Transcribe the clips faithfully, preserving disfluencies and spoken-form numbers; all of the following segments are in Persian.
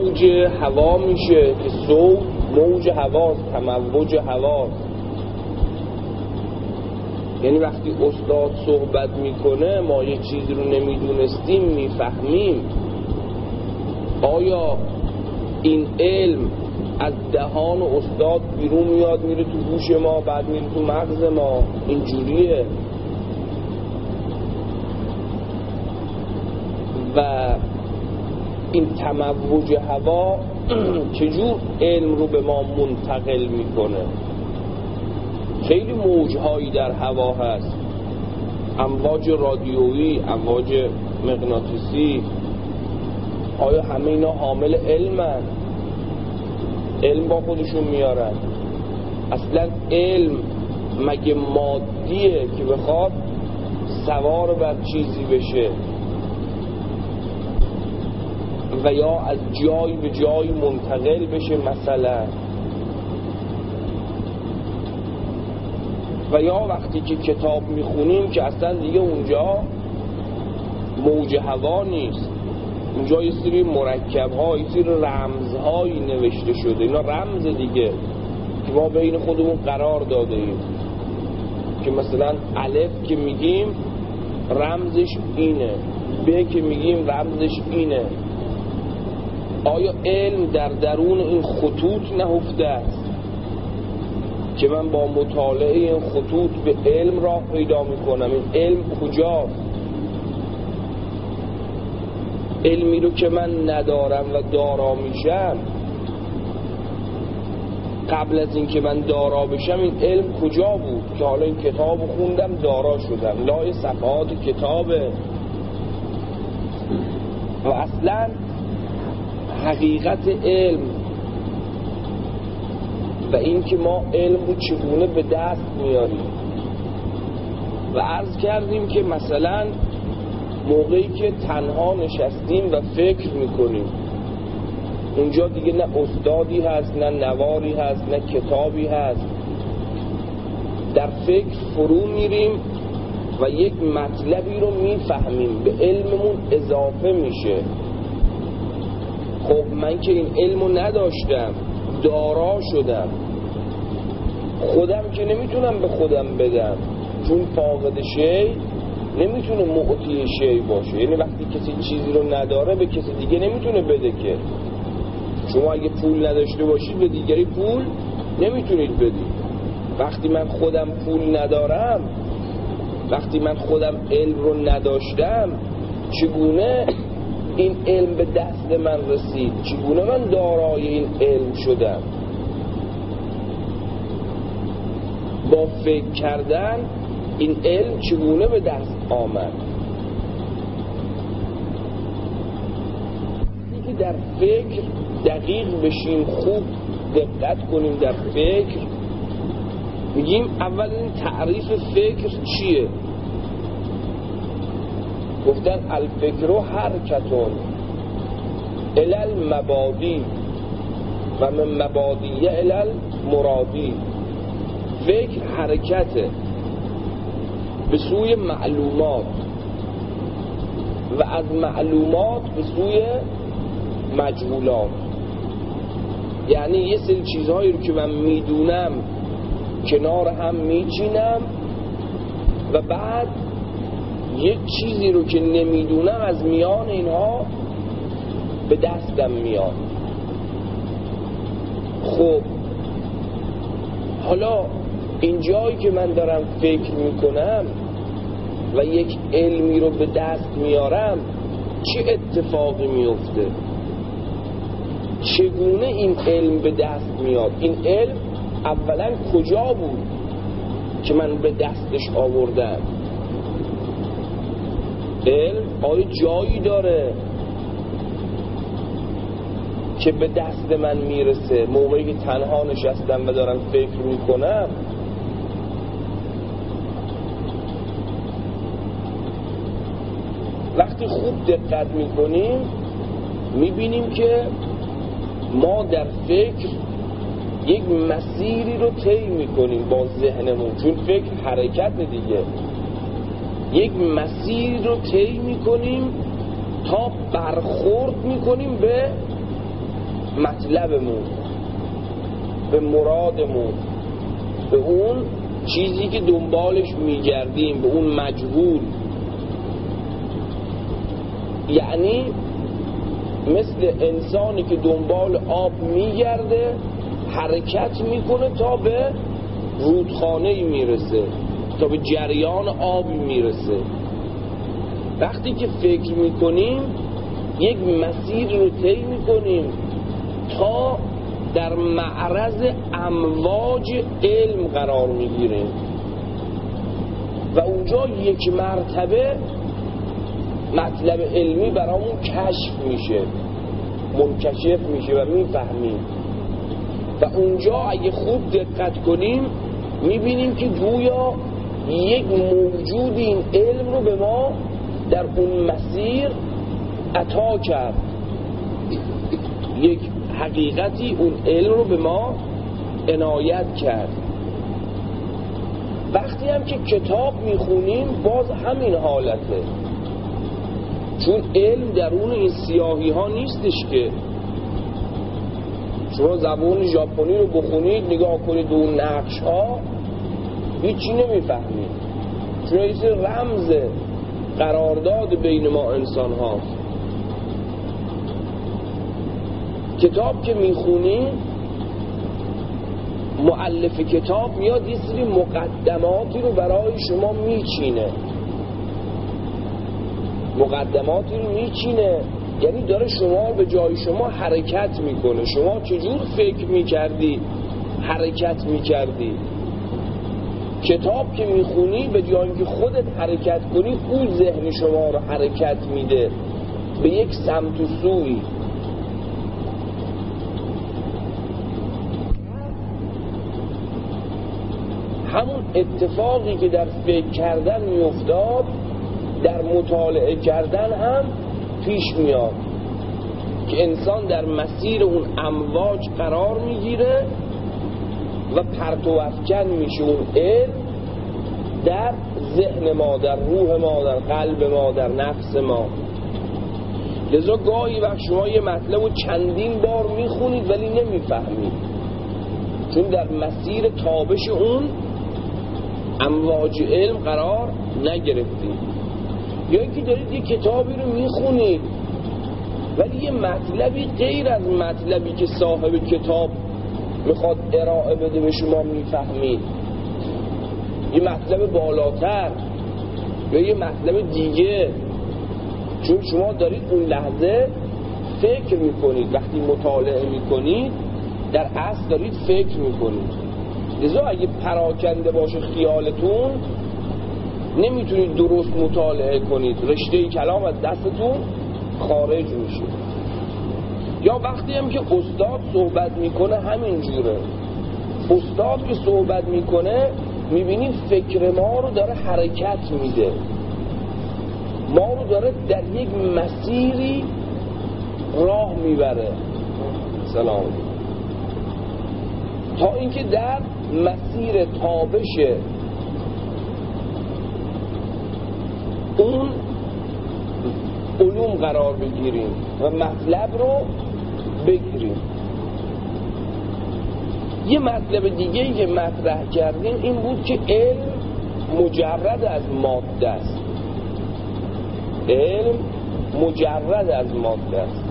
موج هوا میشه که صوت موج هواست، تموج هواست. یعنی وقتی استاد صحبت میکنه ما یه چیزی رو نمیدونستیم میفهمیم. آیا این علم از دهان استاد بیرون میاد میره تو گوش ما بعد میره تو مغز ما؟ اینجوریه. و این تموج هوا چجور علم رو به ما منتقل میکنه؟ خیلی موجهایی در هوا هست، امواج رادیویی، امواج مغناطیسی. آیا همه اینا حامل علمن؟ علم با خودشون میارن؟ اصلا علم مگه مادیه که بخواد سوار بر چیزی بشه و یا از جایی به جایی منتقل بشه مثلا؟ و یا وقتی که کتاب میخونیم که اصلا دیگه اونجا موج هوا نیست، اونجا یه سری مرکب ها، یه سری رمز هایی نوشته شده. اینا رمز دیگه که ما بین خودمون قرار داده ایم که مثلا الف که میگیم رمزش اینه، ب که میگیم رمزش اینه. آیا علم در درون این خطوط نهفته است که من با مطالعه این خطوط به علم راه پیدا میکنم؟ این علم کجاست؟ علمی رو که من ندارم و دارا میشم، قبل از این که من دارا بشم این علم کجا بود که حالا این کتاب خوندم دارا شدم؟ لای صفحات کتابه. و اصلا حقیقت علم و این که ما علم رو چگونه به دست میاریم. و عرض کردیم که مثلا موقعی که تنها نشستیم و فکر میکنیم، اونجا دیگه نه استادی هست، نه نواری هست، نه کتابی هست. در فکر فرو میریم و یک مطلبی رو میفهمیم، به علممون اضافه میشه. خب من که این علم رو نداشتم، دارا شدم، خودم که نمیتونم به خودم بدم، چون فاقد شی نمیتونه معطی شی باشه. یعنی وقتی کسی چیزی رو نداره به کسی دیگه نمیتونه بده. که شما اگه پول نداشته باشید به دیگری پول نمیتونید بدید. وقتی من خودم پول ندارم، وقتی من خودم علم رو نداشتم، چگونه این علم به دست من رسید؟ چگونه من دارای این علم شدم؟ با فکر کردن این علم چگونه به دست آمد؟ اینکه در فکر دقیق بشیم، خوب دقت کنیم در فکر. میگیم اول این تعریف فکر چیه؟ گفتن الفکر حرکتون الال مبادی و من مبادیه الال مرادی. فکر حرکته به سوی معلومات و از معلومات به سوی مجهولات. یعنی یه سری چیزهایی رو که من میدونم کنار هم میچینم و بعد یک چیزی رو که نمیدونم از میان اینها به دستم میاد. خب حالا این جایی که من دارم فکر میکنم و یک علمی رو به دست میارم، چه اتفاقی میفته؟ چگونه این علم به دست میاد؟ این علم اولا کجا بود که من به دستش آوردم؟ علم آیا جایی داره که به دست من میرسه موقعی که تنها نشستم و دارم فکر میکنم؟ وقتی خوب دقت میکنیم میبینیم که ما در فکر یک مسیری رو طی میکنیم با ذهنمون، چون فکر حرکت دیگه. یک مسیری رو طی میکنیم تا برخورد میکنیم به مطلبمون، به مرادمون، به اون چیزی که دنبالش میگردیم، به اون مجهول. یعنی مثل انسانی که دنبال آب میگرده حرکت میکنه تا به رودخانه‌ای میرسه، تا به جریان آبی میرسه. وقتی که فکر میکنیم یک مسیر رو طی میکنیم تا در معرض امواج علم قرار میگیریم و اونجا یک مرتبه مطلب علمی برامون کشف میشه، منکشف میشه و میفهمیم. و اونجا اگه خوب دقت کنیم میبینیم که گویا یک موجود این علم رو به ما در اون مسیر عطا کرد، یک حقیقتی اون علم رو به ما عنایت کرد. وقتی هم که کتاب میخونیم باز همین حالته، چون علم درون این سیاهی ها نیستش که شما زبان ژاپنی رو بخونید نگاه کنید اون نقش ها هیچی نمیفهمید، چون این رمز قرارداد بین ما انسان هاست. کتاب که میخونید مؤلف کتاب میاد یه سری مقدماتی رو برای شما میچینه، مقدماتی رو میچینه یعنی داره شما به جای شما حرکت میکنه. شما چجور فکر میکردی حرکت میکردی. کتاب که میخونی به جای اینکه خودت حرکت کنی اون ذهن شما رو حرکت میده به یک سمت و سوی. همون اتفاقی که در فکر کردن میافتاد در مطالعه کردن هم پیش میاد که انسان در مسیر اون امواج قرار میگیره و پرتو افکن میشه اون علم در ذهن ما، در روح ما، در قلب ما، در نفس ما. لذا گاهی وقت شما یه مطلب رو چندین بار میخونید ولی نمیفهمید، چون در مسیر تابش اون امواج علم قرار نگرفتید. یا اینکه دارید یه کتابی رو میخونید ولی یه مطلبی غیر از مطلبی که صاحب کتاب میخواد ارائه بده به شما میفهمید، یه مطلب بالاتر یا یه مطلب دیگه، چون شما دارید اون لحظه فکر میکنید. وقتی مطالعه میکنید در اصل دارید فکر میکنید. لذا اگه پراکنده باشه خیالتون نمیتونید درست مطالعه کنید، رشته کلام از دستتون خارج میشه. یا وقتی هم که استاد صحبت میکنه همین جوره، استاد که صحبت میکنه میبینید فکر ما رو داره حرکت میده، ما رو داره در یک مسیری راه میبره. سلام. تا اینکه در مسیر تابش اون علوم قرار بگیریم و مطلب رو بگیریم. یه مطلب دیگه ای که مطرح کردیم این بود که علم مجرد از ماده است. علم مجرد از ماده است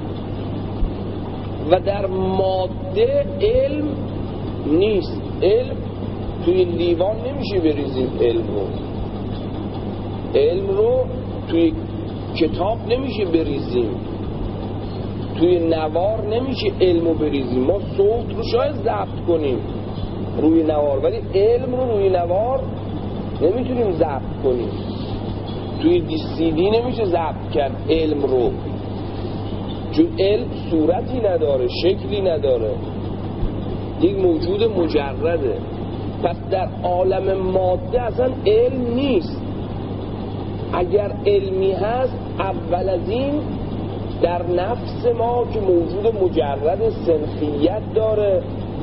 و در ماده علم نیست. علم توی لیوان نمیشه بریزیم، علم رو علم رو توی کتاب نمیشه بریزیم، توی نوار نمیشه علم رو بریزیم. ما صوت رو شاید ضبط کنیم روی نوار ولی علم رو روی نوار نمیتونیم ضبط کنیم، توی دی سی دی نمیشه ضبط کرد علم رو، چون علم صورتی نداره، شکلی نداره، یک موجود مجرده. پس در عالم ماده اصلا علم نیست. اگر علمی هست اول از این در نفس ما که موجود مجرد سنخیت داره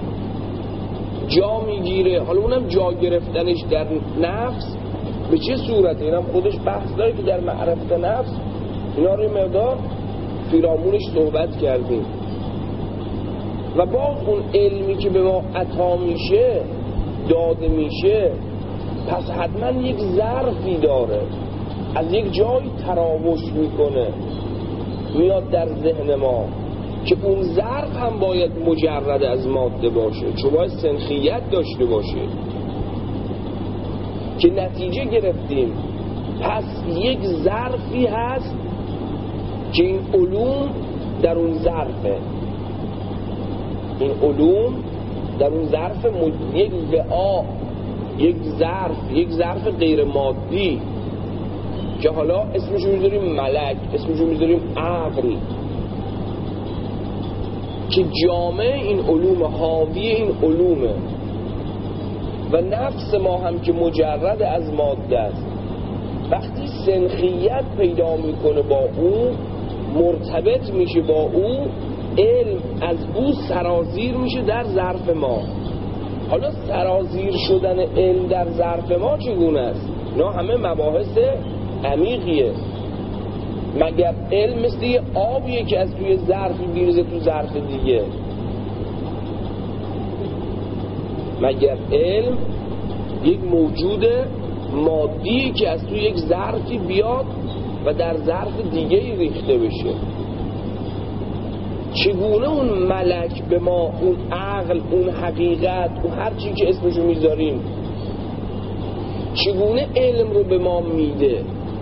جا میگیره. حالا اونم جا گرفتنش در نفس به چه صورته اینم خودش بحث داره که در معرفت نفس اینا رو مقدار پیرامونش صحبت کردیم. و باز اون علمی که به ما عطا میشه، داده میشه، پس حتما یک ظرفی داره، از یک جایی تراوش میکنه، میاد در ذهن ما که اون ظرف هم باید مجرد از ماده باشه، چون باید سنخیت داشته باشه. که نتیجه گرفتیم پس یک ظرفی هست که این علوم در اون ظرفه، این علوم در اون ظرف مد... یک وعا، یک ظرف، یک ظرف غیر مادی که حالا اسمشو میذاریم ملک، اسمشو میذاریم عقل، که جامع این علوم، حاوی این علومه. و نفس ما هم که مجرد از ماده است، وقتی سنخیت پیدا میکنه با او، مرتبط میشه با او، علم از او سرازیر میشه در ظرف ما. حالا سرازیر شدن علم در ظرف ما چگونه است؟ اینا همه مباحث عمیقیه. مگر علم مثل یه آبیه که از توی ظرفی میریزه تو ظرف دیگه؟ مگر علم یک موجود مادی که از توی یک ظرفی بیاد و در ظرف دیگه ریخته بشه؟ چگونه اون ملک به ما، اون عقل، اون حقیقت، اون هر چی که اسمشو میذاریم، چگونه علم رو به ما میده؟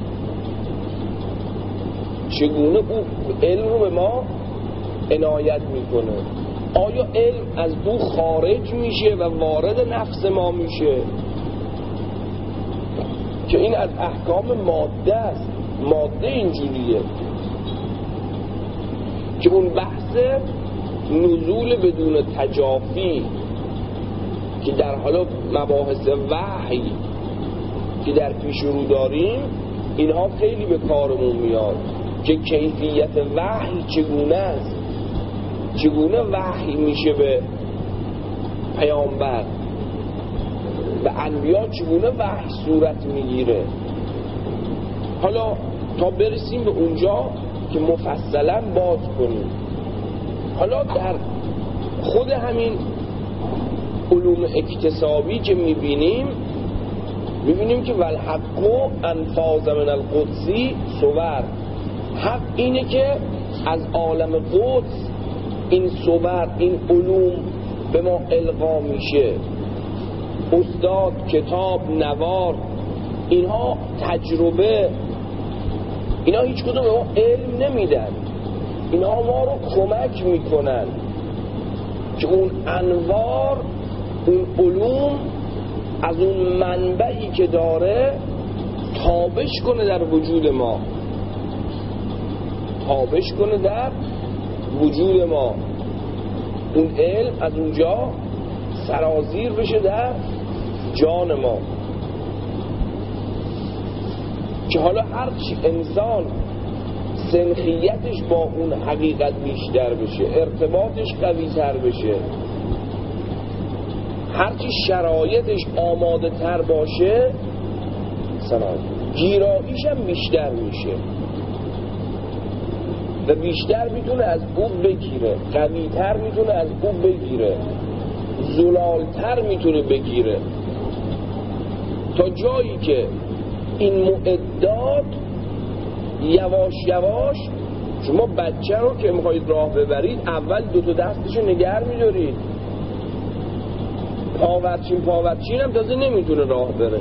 چگونه او علم رو به ما عنایت میکنه؟ آیا علم از او خارج میشه و وارد نفس ما میشه؟ که این از احکام ماده است. ماده اینجوریه که اون بحث نزول بدون تجافی که در حالا مباحث وحی که در پیش رو داریم، اینها خیلی به کارمون میاد که کیفیت وحی چگونه است، چگونه وحی میشه به پیامبر، به انبیا چگونه وحی صورت میگیره. حالا تا برسیم به اونجا که مفصلا باز کنیم. حالا در خود همین علوم اکتسابی که میبینیم، میبینیم که والحق انفاذ من القدسی صور. حق اینه که از عالم قدس این صور، این علوم به ما القا میشه. استاد، کتاب، نوار، اینها تجربه، اینا هیچ کدوم به ما علم نمیدن، اینا ما رو کمک میکنن که اون انوار، اون علوم از اون منبعی که داره تابش کنه در وجود ما، تابش کنه در وجود ما. اون علم از اونجا سرازیر بشه در جان ما، که حالا هرچی انسان سنخیتش با اون حقیقت بیشتر بشه، ارتباطش قوی تر بشه، هرچی شرایطش آماده تر باشه، گیراییش هم بیشتر میشه و بیشتر میتونه از او بگیره، قوی تر میتونه از او بگیره، زلالتر میتونه بگیره، تا جایی که این معدات یواش یواش، شما بچه رو که میخواید راه ببرید اول دو تا دستشو نگر میدارید، پاورچین پاورچین هم تازه نمیتونه راه بره،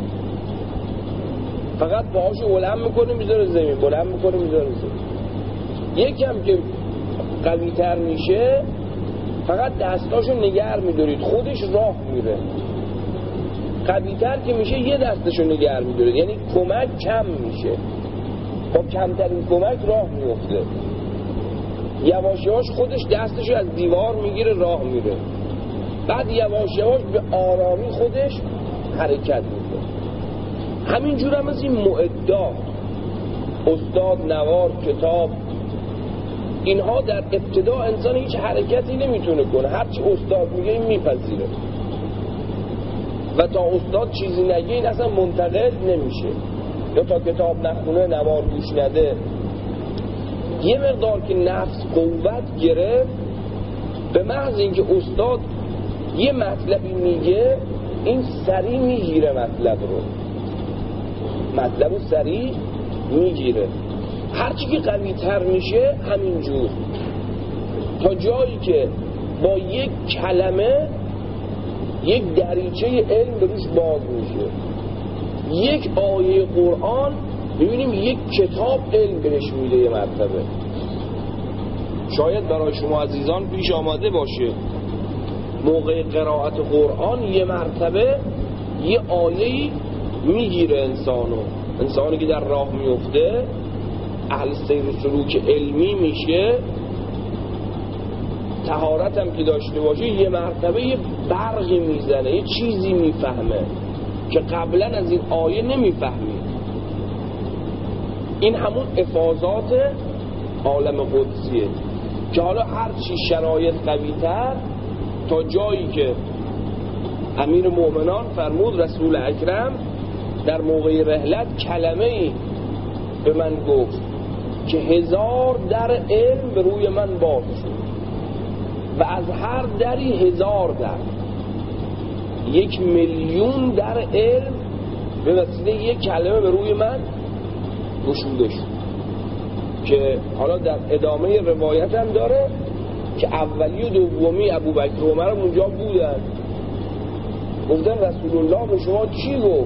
فقط پاهاشو بلند میکنه میذاره زمین، بلند میکنه میذاره زمین. یکم که قوی تر میشه فقط دستاشو نگر میدارید، خودش راه میره. قوی تر که میشه یه دستشو نگر میدارید، یعنی کمک کم میشه، با کمترین کمک راه میفته. یواش یواش خودش دستشو از دیوار میگیره، راه میره، بعد یواش یواش به آرامی خودش حرکت میکنه. همینجور هم از این معدات، استاد، نوار، کتاب، اینها در ابتدا انسان هیچ حرکتی نمیتونه کنه، هرچی استاد میگه این میپذیره و تا استاد چیزی نگه این اصلا منتقل نمیشه، یا تا کتاب نخونه، نوار گوش نده. یه مقدار که نفس قوت گرفت به محض اینکه استاد یه مطلبی میگه این سریع میگیره مطلب رو مطلب رو سریع میگیره. هرچی که قوی تر میشه همینجور، تا جایی که با یک کلمه یک دریچه علم به روش باز میشه. یک آیه قرآن ببینیم یک کتاب علم بهش میده یه مرتبه. شاید برای شما عزیزان پیش آمده باشه موقع قرائت قرآن یه مرتبه یه آیه‌ای میگیره انسانو انسانی که در راه میفته، اهل سیر و سلوک علمی میشه، طهارت هم که داشته باشه، یه مرتبه یه برقی میزنه، یه چیزی میفهمه که قبلا از این آیه نمیفهمی. این همون افاضات عالم قدسیه که حالا هرچی شرایط قوی تر، تا جایی که امیر مومنان فرمود رسول اکرم در موقع رحلت کلمه ای به من گفت که هزار در علم به روی من باز شد و از هر دری هزار در، یک میلیون در علم به وسیله یک کلمه به روی من گشوده شد. که حالا در ادامه روایت هم داره که اولی و دومی ابوبکر و عمر اونجا بودن، گفتن رسول الله به شما چی گفت؟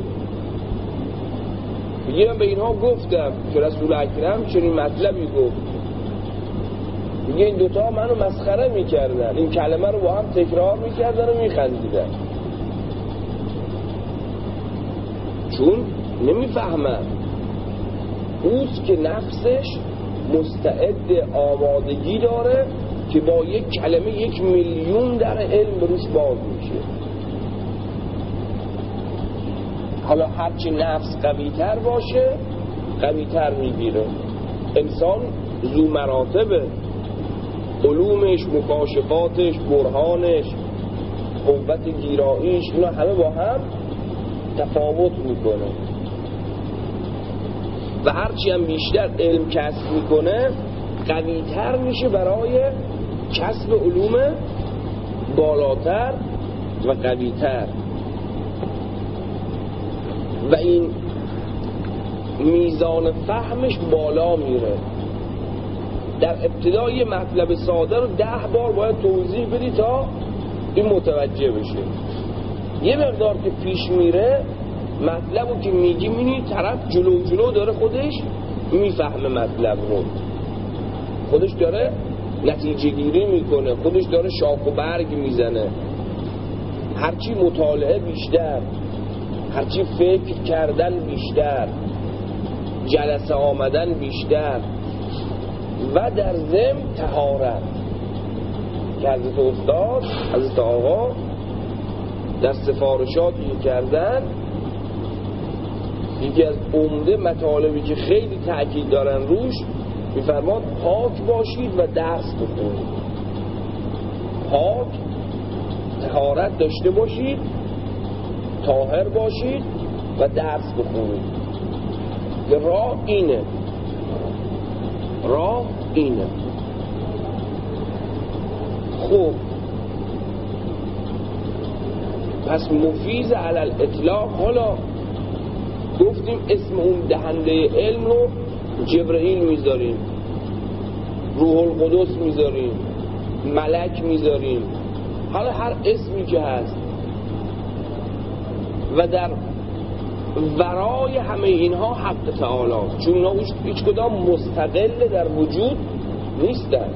میگه من به اینها گفتم که رسول اکرم چنین مطلبی گفت. میگه این دوتا منو مسخره میکردن، این کلمه رو با هم تکرار میکردن و میخندیدن، چون نمیفهمن. اوست که نفسش مستعد آمادگی داره که با یک کلمه یک میلیون در علم روش باز میشه. حالا هرچی نفس قوی تر باشه قوی تر میگیره. انسان ذو مراتبه، علومش، مکاشفاتش، برهانش، قوت گیراییش، اینا همه با هم تفاوت میکنه و هرچی هم بیشتر علم کسب میکنه قوی تر میشه برای کسب علوم بالاتر و قوی تر. و این میزان فهمش بالا میره. در ابتدای مطلب ساده رو ده بار باید توضیح بدی تا این متوجه بشه. یه مقدار که پیش میره مطلب رو که میگی میبینی طرف جلو جلو داره خودش میفهمه مطلب رو، خودش داره نتیجه گیری میکنه، خودش داره شاخ و برگ میزنه. هرچی مطالعه بیشتر، هرچی فکر کردن بیشتر، جلسه آمدن بیشتر و در ضمن طهارت که حضرت استاد حضرت آقا در سفارشاتی کردن، یکی از عمده مطالبی که خیلی تأکید دارن روش میفرماد پاک باشید و درس بخونید. پاک، طهارت داشته باشید، طاهر باشید و درس بخونید. راه اینه، راه اینه. خب پس مفیز علی الاطلاق. حالا گفتیم اسم اون دهنده علم رو جبرئیل میذاریم، روح القدس میذاریم، ملک میذاریم، حالا هر اسمی که هست. و در ورای همه اینها حق تعالی، چون اینا هیچ کدام مستقل در وجود نیستن،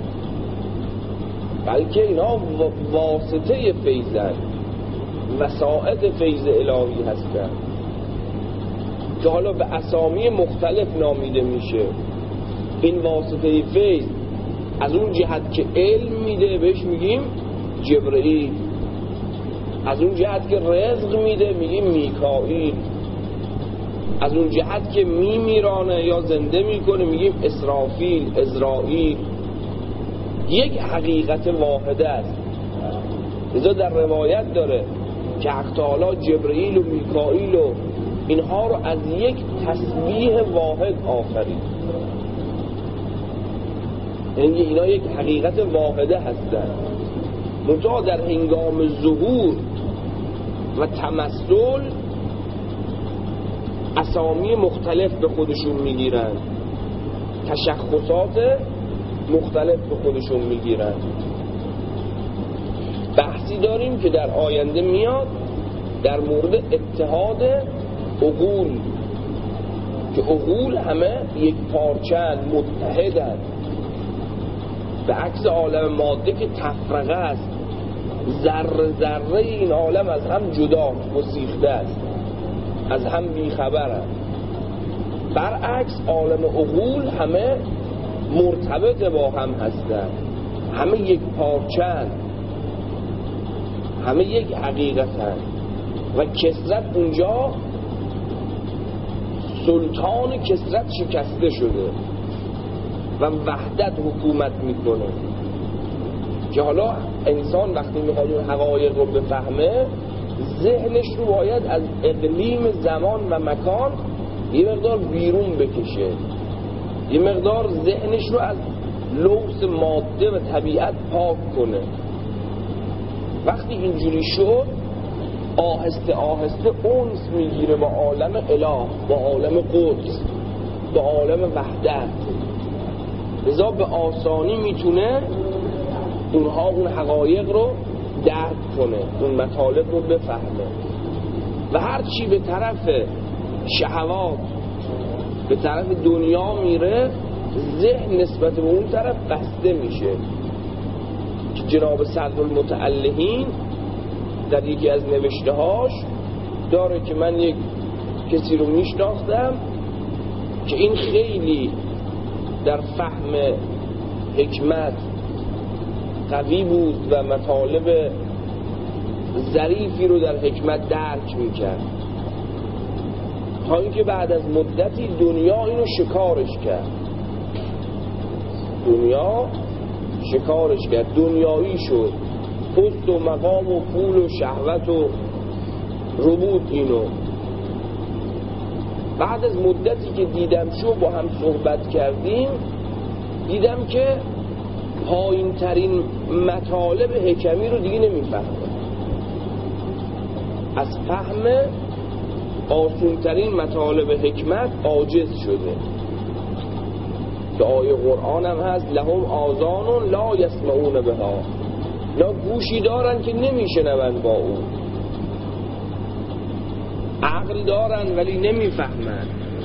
بلکه اینا واسطه فیضن، وسائط فیض الهی هستن که حالا به اسامی مختلف نامیده میشه. این واسطه فیض از اون جهت که علم میده بهش میگیم جبرئیل، از اون جهت که رزق میده میگیم میکائیل، از اون جهت که میمیرانه یا زنده میکنه میگیم اسرافیل، ازرائیل. یک حقیقت واحده است. لذا در روایت داره که حق تعالی جبرئیل و میکائیل و اینها رو از یک تسبیح واحد آفرید. یعنی اینا یک حقیقت واحده هستند. منتها در هنگام ظهور و تمثل اسامی مختلف به خودشون میگیرن، تشخصات مختلف به خودشون میگیرن. بحثی داریم که در آینده میاد در مورد اتحاد عقول، که عقول همه یک پارچن متحدن، به عکس عالم ماده که تفرقه است، ذره ذره این عالم از هم جدا گسیخته است، از هم بیخبرند. برعکس عالم عقول همه مرتبط با هم هستند، همه یک پارچن، همه یک حقیقتن و کثرت اونجا سلطان کثرت شکسته شده و وحدت حکومت میکنه. که حالا انسان وقتی میخواد اون حقایق رو بفهمه، ذهنش رو باید از اقلیم زمان و مکان یه مقدار بیرون بکشه، یه مقدار ذهنش رو از لوث ماده و طبیعت پاک کنه. وقتی اینجوری شد آهسته آهسته اونس میگیره با عالم اله، با عالم قدس، با عالم وحدت. لذا به آسانی میتونه اونها اون حقایق رو درک کنه، اون مطالب رو بفهمه. و هر چی به طرف شهوات، به طرف دنیا میره، ذهن نسبت به اون طرف بسته میشه. که جناب صدرالمتعلقین در یکی از نوشته هاش داره که من یک کسی رو میشناختم که این خیلی در فهم حکمت قوی بود و مطالب ظریفی رو در حکمت درک میکرد، تا اینکه بعد از مدتی دنیا اینو شکارش کرد. دنیا شکارش کرد، دنیایی شد، پست و مقام و پول و شهوت و ربود اینو. بعد از مدتی که دیدم شو با هم صحبت کردیم، دیدم که پایین ترین مطالب حکمی رو دیگه نمیفهمه، از فهم آسون ترین مطالب حکمت عاجز شده. که آیه قرآن هم هست لهم آذان لا یسمعون بها، لا گوشی دارن که نمیشنون با اون، عقل دارن ولی نمیفهمن.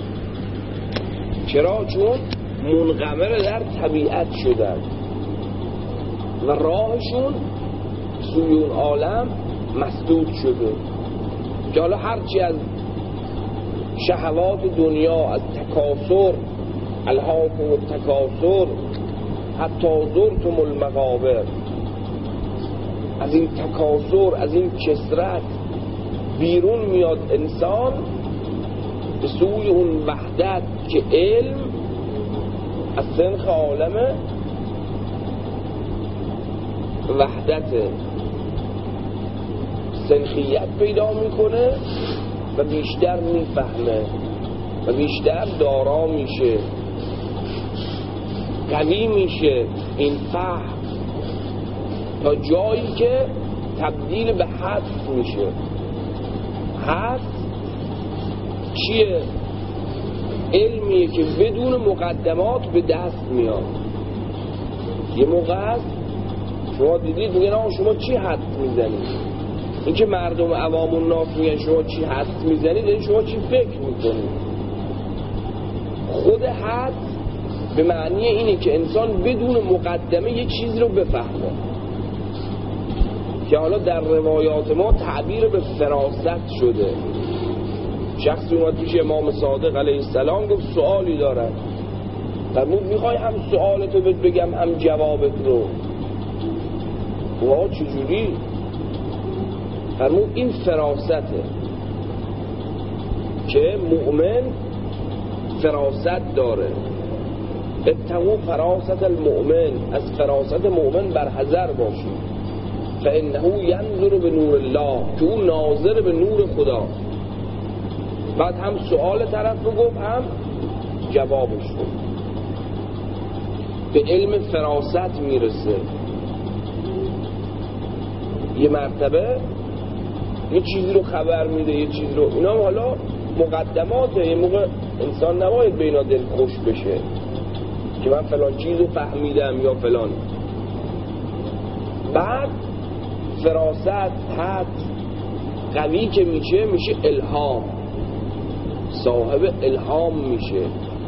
چرا؟ چون منغمر در طبیعت شدن و راهشون سوی اون عالم مسدود شده. که حالا هرچی از شهوات دنیا، از تکاثر، الهاکم التکاثر حتی زرتم المقابر، از این تکاثر، از این کثرت بیرون میاد انسان به سوی اون وحدت که علم از سنخ عالم وحدت سنخیت پیدا میکنه و بیشتر میفهمه و بیشتر دارا میشه، قوی میشه این فهم، تا جایی که تبدیل به حدس میشه. حدس چیه؟ علمیه که بدون مقدمات به دست میاد. یه موقع هست شما دیدید میگن آقا شما چی حدس میزنید؟ این که مردم عوام الناس میگن شما چی حدس میزنید، یعنی شما چی فکر میکنید. خود حدس به معنی اینه که انسان بدون مقدمه یه چیزی رو بفهمه، که حالا در روایات ما تعبیر به فراست شده. شخصی اومد پیش امام صادق علیه السلام گفت سوالی دارم. فرمود میخوای هم سوالتو بهت بگم هم جوابت رو؟ اوه چجوری؟ فرمود این فراسته که مؤمن فراست داره. اتقوا فراست المؤمن، از فراست مؤمن برحذر باشید. فانه ینظر به نور الله، که اون ناظر به نور خدا. بعد هم سوال طرف رو گفت هم جوابش رو. به علم فراست میرسه. یه مرتبه یه چیزی رو خبر میده، یه چیزی رو، اینا حالا مقدماته. یه موقع انسان نباید به اینا دل خوش بشه که من فلان چیز رو فهمیدم یا فلان. بعد فراست حد قوی که میشه میشه الهام، صاحب الهام میشه.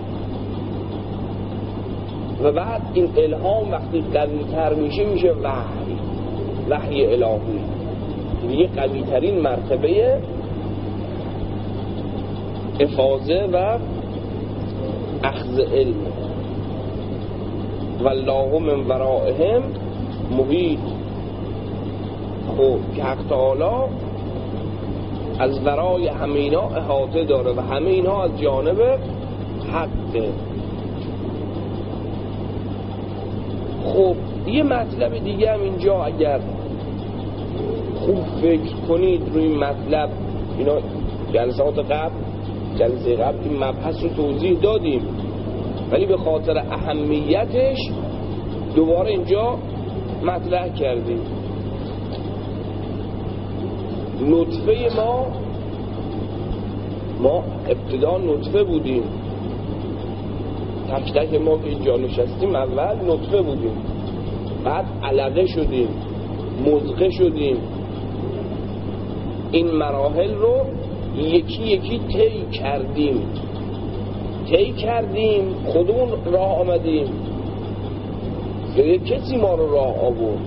و بعد این الهام وقتی قوی تر میشه میشه وحی، وحی الهی. دیگه قوی ترین مرتبه افاضه و اخذ علم. والله من ورائهم محیط. خب که حق تعالی از ورای همه اینا احاطه داره و همه اینا از جانب حقه. خب یه مطلب دیگه هم اینجا اگر خوب فکر کنید روی این مطلب، اینا جلسات قبل جلسه قبل این مبحث رو توضیح دادیم، ولی به خاطر اهمیتش دوباره اینجا مطرح کردیم. نطفه ما ما ابتدا نطفه بودیم، تک تک ما که اینجا نشستیم اول نطفه بودیم، بعد علقه شدیم، مضغه شدیم. این مراحل رو یکی یکی طی کردیم طی کردیم خودمون راه آمدیم یا یک کسی ما رو راه آورد.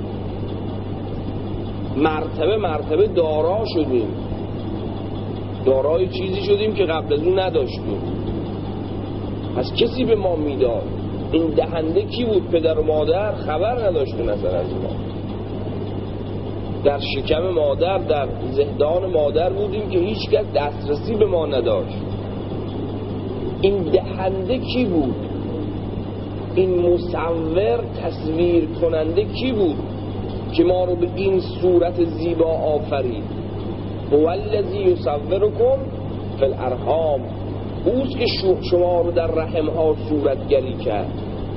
مرتبه مرتبه دارا شدیم، دارای چیزی شدیم که قبل از اون نداشتیم. از کسی به ما میداد. این دهنده کی بود؟ پدر و مادر خبر نداشتن اصلا از ما. در شکم مادر، در زهدان مادر بودیم که هیچ کس دسترسی به ما نداشت. این دهنده کی بود؟ این مصور تصویر کننده کی بود که ما رو به این صورت زیبا آفرید؟ هو الذی یصورکم فی الارحام. اوست که شما رو در رحم ها صورتگری کرد.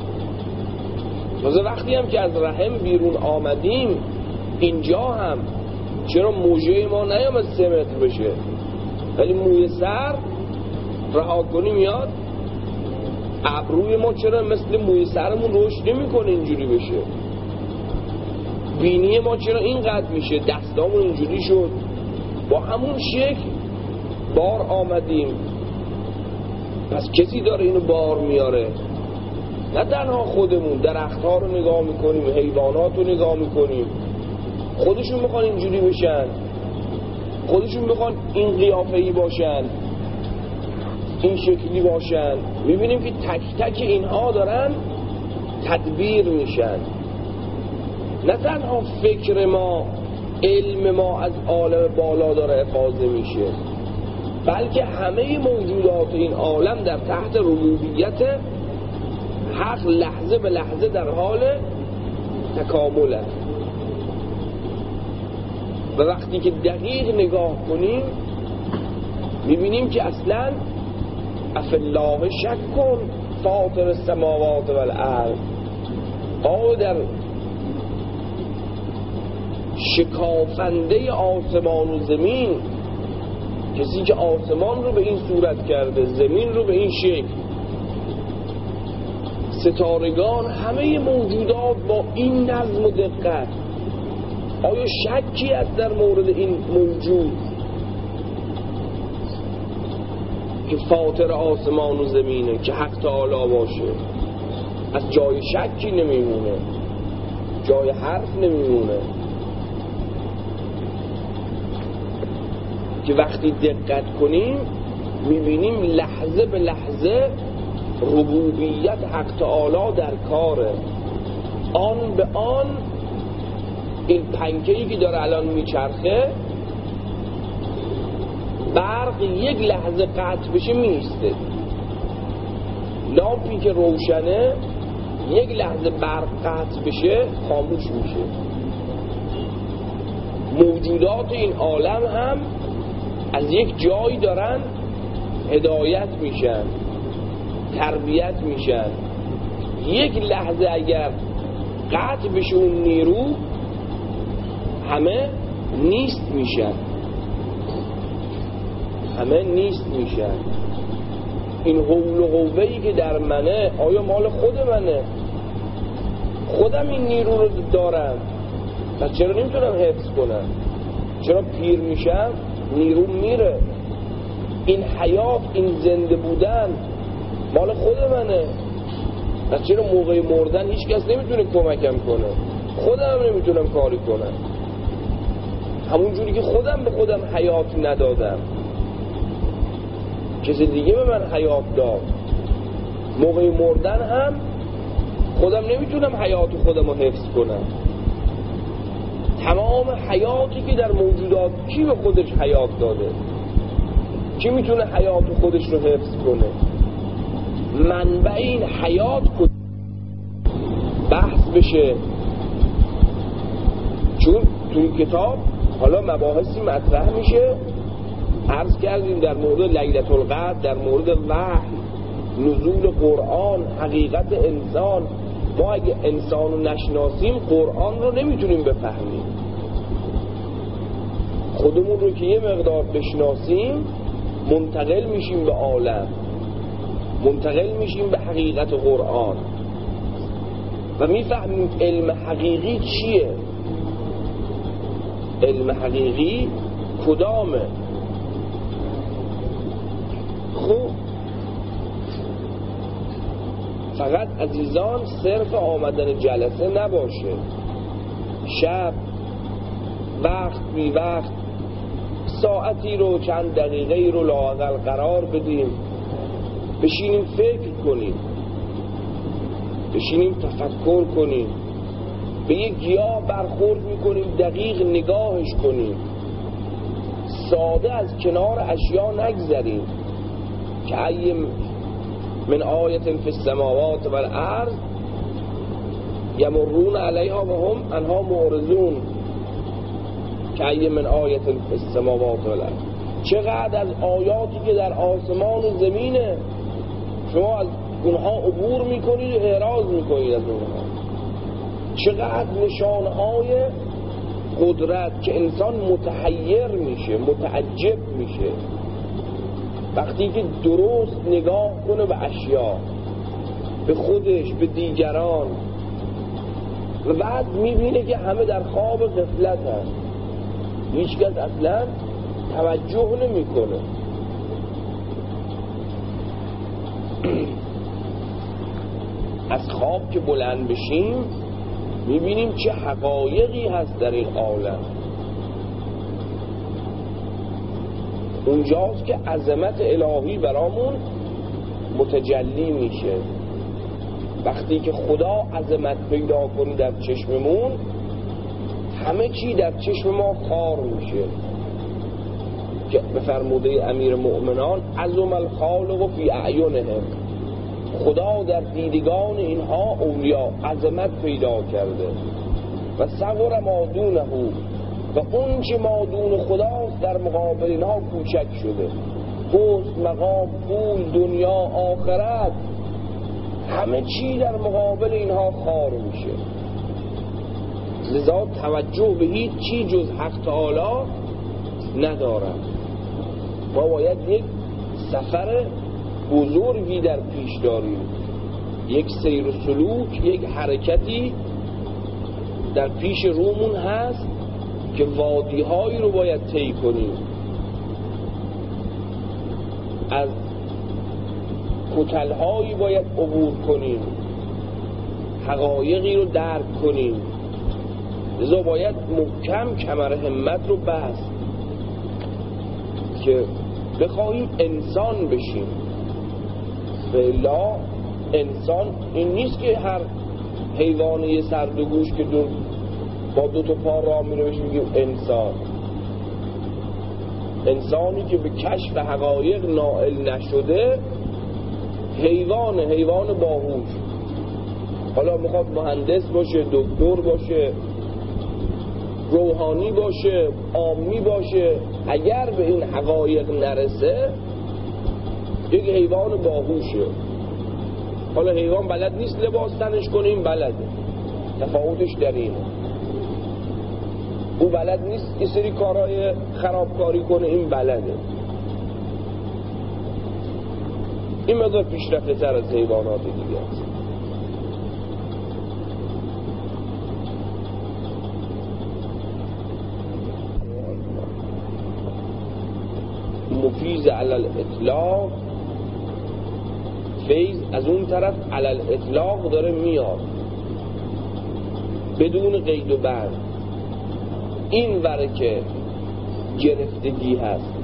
مثلا وقتی هم که از رحم بیرون آمدیم، اینجا هم چرا موجه ما نیامد سه متر بشه، ولی موی سر رها کنی میاد. ابروی ما چرا مثل موی سرمون رشد نمیکنه اینجوری بشه؟ بینی ما چرا اینقدر میشه؟ دستامون اینجوری شد. با همون شکل بار آمدیم. پس کسی داره اینو بار میاره، نه تنها خودمون. درختها رو نگاه میکنیم، حیوانات رو نگاه میکنیم، خودشون میخوان اینجوری بشن، خودشون میخوان این قیافه‌ای باشن، این شکلی باشن. میبینیم که تک تک اینها دارن تدبیر میشن. نه تنها فکر ما، علم ما از عالم بالا داره افاضه میشه، بلکه همه موجودات این عالم در تحت ربوبیت حق لحظه به لحظه در حال تکامله. و وقتی که دقیق نگاه کنیم میبینیم که اصلا افالله شک کن فاطر السماوات والارض. آیا در شکافنده آسمان و زمین، کسی که آسمان رو به این صورت کرده، زمین رو به این شکل، ستارگان، همه موجودات با این نظم و دقت، آیا شکی است در مورد این موجود که فاطر آسمان و زمینه، که حق تعالی باشه؟ از جای شکی نمیمونه، جای حرف نمیمونه. که وقتی دقت کنیم میبینیم لحظه به لحظه ربوبیت حق تعالی در کاره. آن به آن این پنکه‌ای که داره الان میچرخه، برق یک لحظه قطع بشه میسته. لامپی که روشنه یک لحظه برق قطع بشه خاموش میشه. موجودات این عالم هم از یک جایی دارن هدایت میشن، تربیت میشن. یک لحظه اگر قطع بشه اون نیرو، همه نیست میشن، همه نیست میشن. این حول و قوه‌ای که در منه آیا مال خود منه؟ خودم این نیرو رو دارم، پس چرا نمیتونم حفظ کنم؟ چرا پیر میشم نیرو میره؟ این حیات، این زنده بودن مال خود منه، پس چرا موقع مردن هیچ کس نمیتونه کمکم کنه؟ خودم نمیتونم کاری کنم. همون جوری که خودم به خودم حیات ندادم، کسی دیگه به من حیات داد. موقع مردن هم خودم نمیتونم حیات خودم رو حفظ کنم. تمام حیاتی که در موجودات کی به خودش حیات داده؟ کی میتونه حیات خودش رو حفظ کنه؟ منبع این حیات کجا بحث بشه؟ چون تو این کتاب حالا مباحثی مطرح میشه. عرض کردیم در مورد لیلة القدر، در مورد وحی، نزول قرآن، حقیقت انسان. ما اگه انسان رو نشناسیم قرآن رو نمیتونیم بفهمیم. خودمون رو که یه مقدار بشناسیم منتقل میشیم به عالم، منتقل میشیم به حقیقت قرآن و میفهمیم علم حقیقی چیه، علم حقیقی کدامه. خوب، فقط عزیزان صرف آمدن جلسه نباشه، شب وقت بی وقت ساعتی رو، چند دقیقه رو لااقل قرار بدیم، بشینیم فکر کنیم، بشینیم تفکر کنیم، به یک گیاه برخورد میکنیم دقیق نگاهش کنیم، ساده از کنار اشیا نگذریم که ای من آیت فی السماوات و الارض یمرون علیها و هم انها معرضون، که ای من آیت فی السماوات و الارض. چقدر از آیاتی که در آسمان و زمینه شما از اونها عبور میکنید و اعراض میکنید از اونها. چقدر نشانهای قدرت که انسان متحیر میشه، متعجب میشه وقتی که درست نگاه کنه به اشیا، به خودش، به دیگران، و بعد میبینه که همه در خواب غفلت هست، هیچ کس اصلا توجه نمیکنه. از خواب که بلند بشیم میبینیم چه حقایقی هست در این عالم. اونجاست که عظمت الهی برامون متجلی میشه. وقتی که خدا عظمت پیدا کنه در چشممون، همه چی در چشم ما خار میشه. که به فرموده امیر مؤمنان عظم الخالق فی اعینهم، خدا در دیدگان اینها اولیا عظمت پیدا کرده. و صغر ما دونه، و اون چه مادون خداست در مقابل اینها کوچک شده. حسن، مقام، پول، دنیا، آخرت، همه چی در مقابل اینها خار میشه. لذا توجه به هیچ چی جز حق تعالی ندارم. ما باید یک سفر بزرگی در پیش داریم، یک سیر و سلوک، یک حرکتی در پیش رومون هست که وادی هایی رو باید طی کنیم، از کتل هایی باید عبور کنیم، حقایقی رو درک کنیم. لذا باید محکم کمر همت رو بست که بخواهیم انسان بشیم. بلا انسان این نیست که هر حیوانی سردوگوش که دو با دو تا پا راه میره بهش میگیم انسان. انسانی که به کشف حقایق نائل نشده حیوان، حیوان باهوش. حالا میخواد مهندس باشه، دکتر باشه، روحانی باشه، عامی باشه، اگر به این حقایق نرسه یک حیوان باهوشه. حالا حیوان بلد نیست لباس تنش کنیم، بلده، تفاوتش در اینه. او بلد نیست یه سری کارهای خرابکاری کنه، این بلده. این مقدار پیشرفته تر از حیوانات دیگه است. مفیز علی الاطلاق، فیض از اون طرف علی الاطلاق داره میاد بدون قید و بند. این وره که گرفتگی هست.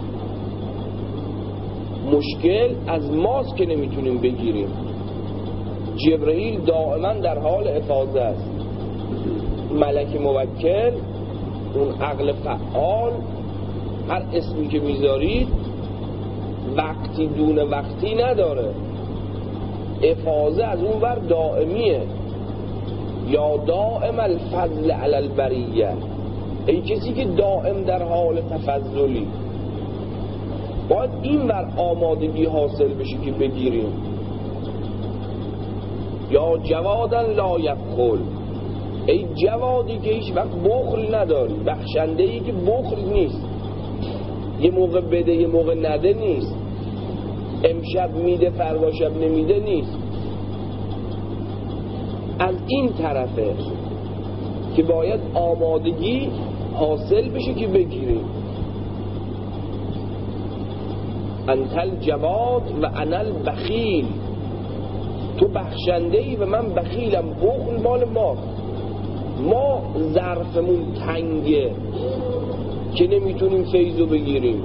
مشکل از ماست که نمیتونیم بگیریم. جبرئیل دائما در حال افاضه است. ملک موکل، اون عقل فعال، هر اسمی که میذارید وقتی دون وقتی نداره. افاضه از اون ور دائمیه. یا دائم الفضل علی البریه، ای کسی که دائم در حال تفضلی. باید این ور آمادگی حاصل بشه که بگیریم. یا جوادن لا یبخل، ای جوادی که هیچ وقت بخل نداری، بخشنده ای که بخل نیست، یه موقع بده یه موقع نده نیست، امشب میده فردا شب نمیده نیست. از این طرفه که باید آمادگی حاصل بشه که بگیریم. انتل جواد و انل بخیل، تو بخشنده ای و من بخیلم. بخل مال ما، ما ظرفمون تنگه که نمیتونیم فیضو بگیریم.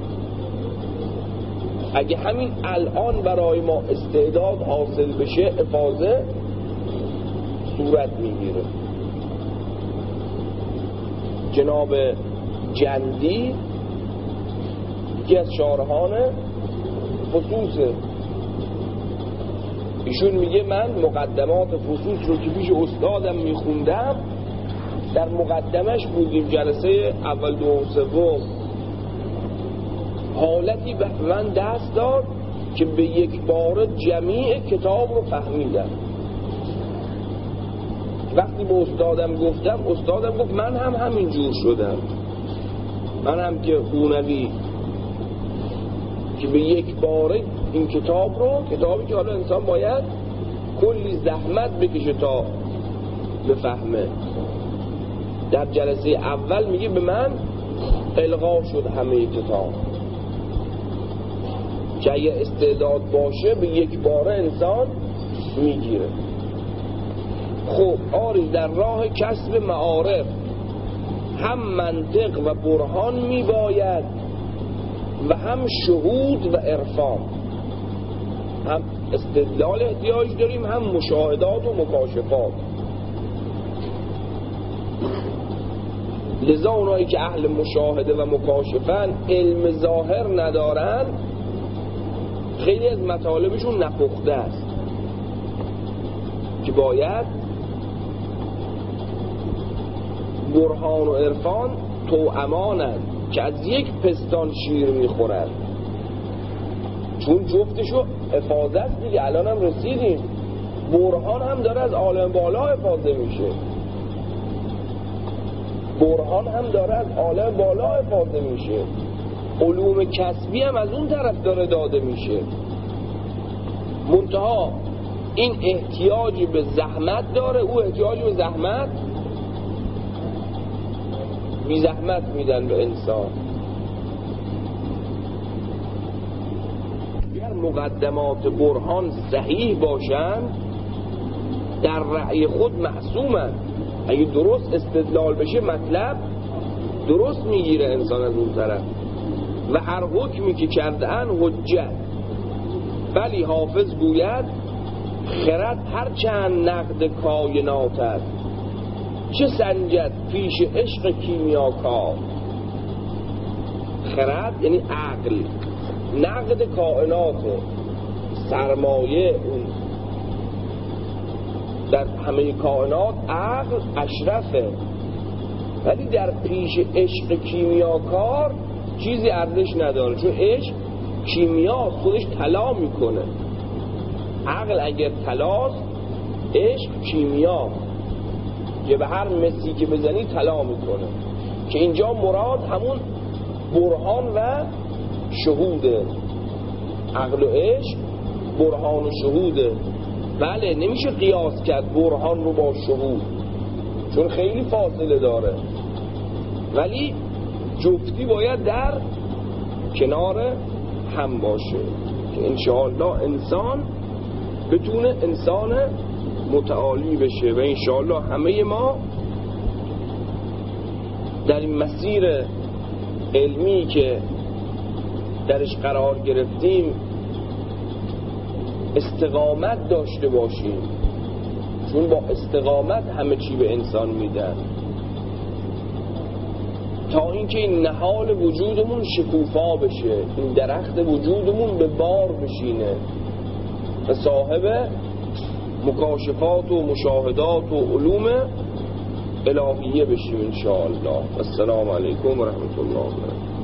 اگه همین الان برای ما استعداد حاصل بشه افاضه صورت میگیره. جناب جندی یکی از شارحان فصوصه، ایشون میگه من مقدمات فصوص رو که پیش استادم میخوندم، در مقدمش بودیم جلسه اول دو و سوم، حالتی به من دست داد که به یک بار جمیع کتاب رو فهمیدم. وقتی به استادم گفتم، استادم گفت من هم همین جور شدم، من هم که خونوی که به یک باره این کتاب رو، کتابی که حالا انسان باید کلی زحمت بکشه تا بفهمه، در جلسه اول میگه به من القا شد همه کتاب، که اگه استعداد باشه به یک باره انسان میگیره. خب آری در راه کسب معارف هم منطق و برهان میباید و هم شهود و عرفان. هم استدلال احتیاج داریم، هم مشاهدات و مکاشفات. لذا اونایی که اهل مشاهده و مکاشفن، علم ظاهر ندارن، خیلی از مطالبشون نپخته است که باید برهان و عرفان توأمانند که از یک پستان شیر میخورند، چون جفتشو افاضه است دیگه. الان هم رسیدیم برهان هم داره از عالم بالا افاضه میشه، برهان هم داره از عالم بالا افاضه میشه، علوم کسبی هم از اون طرف داره داده میشه. منتها این احتیاجی به زحمت داره، او احتیاجی به زحمت بی زحمت میدن به انسان. اگر مقدمات برهان صحیح باشند در رأی خود معصومند. اگه درست استدلال بشه مطلب درست میگیره انسان از اون طرف. و هر حکمی که کردن حجت، ولی حافظ گوید خرد هر چند نقد کائنات است، چه سنجد پیش عشق کیمیاکار. خرد یعنی عقل، نقد کائنات، سرمایه اون در همه کائنات عقل اشرفه، ولی در پیش عشق کیمیاکار چیزی ارزش نداره، چون عشق کیمیا خودش طلا میکنه. عقل اگر طلاست، عشق کیمیا، که به هر مسی که بزنی طلا میکنه. که اینجا مراد همون برهان و شهوده. عقل و عشق برهان و شهوده. بله نمیشه قیاس کرد برهان رو با شهود، چون خیلی فاصله داره، ولی جفتی باید در کنار هم باشه که انشاءالله انسان بتونه انسان متعالی بشه و انشاءالله همه ما در این مسیر علمی که درش قرار گرفتیم استقامت داشته باشیم، چون با استقامت همه چی به انسان میدن، تا اینکه این نهال وجودمون شکوفا بشه، این درخت وجودمون به بار بشینه و صاحب مکاشفات و مشاهدات و علوم الهیه بشیم انشاءالله. السلام علیکم و رحمت الله و برکاته.